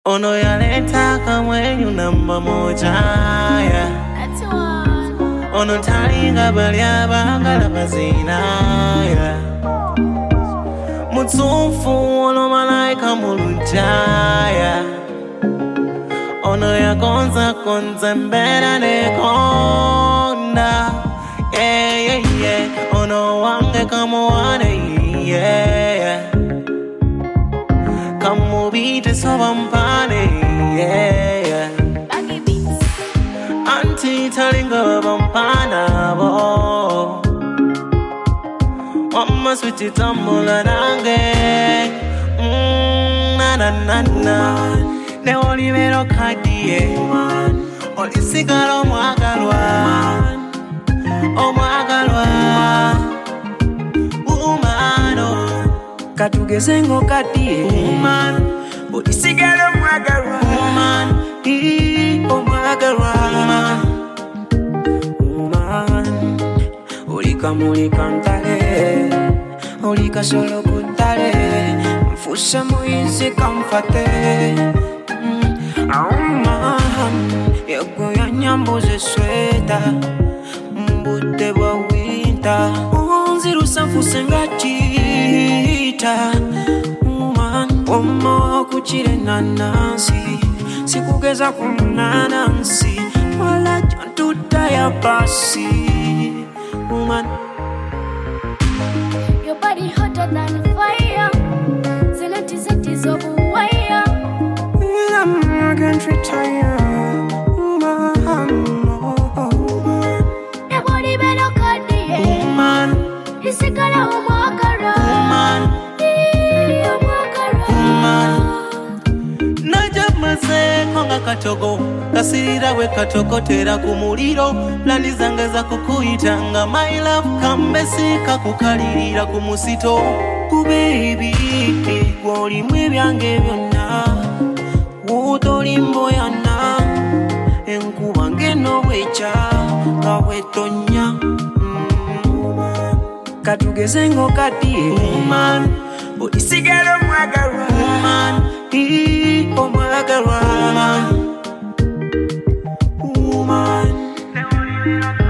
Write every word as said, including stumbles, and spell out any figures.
Ono yaleta kamwenyu namba moja ya ono talinga balya bangala bazina ya Mutsufu ono malaika mulujaya ono ya konza konza mbera nekonda yeah yeah yeah ono wange kamuwane yeah yeah Kamubite sobampane yeah yeah Baggy beats. Auntie talinga bampana bo Mama switi tambula nange mm, na na na na Ne olivero kadie Oli sigaro mwagalwa Omwagalwa Umano Katugezengo kadie Woman Oli sigaro mwagalwa Woman Ii omwagalwa Woman Oli kamulika ntale Oli kasolo kutale Mfusa muizi kamfate Woman Yego ya nyambuze sweta Mbute wa winter Unziru sanfuse ngachita Woman Omo kuchire nanansi Sikugeza kumunanansi Wala jantuta ya basi Woman Your body hotter than fire. Zenati zeti zobu wire. I'm can't retire Woman Your body better cut the air. Woman Isikala umwakara. Woman Ii umwakara. Woman Najab maze konga katogo Kasirira we katoko tera kumuliro Plani zange za kukuitanga My love kambesi kakukalirira kumusito Ku baby Woli mwe byange byonna Wutoli mboyana Enkuba ngeno wecha Nga wetonya Katugezengo kadie Woman Oli sigaro mwagalwa Woman Ii omwagalwa Woman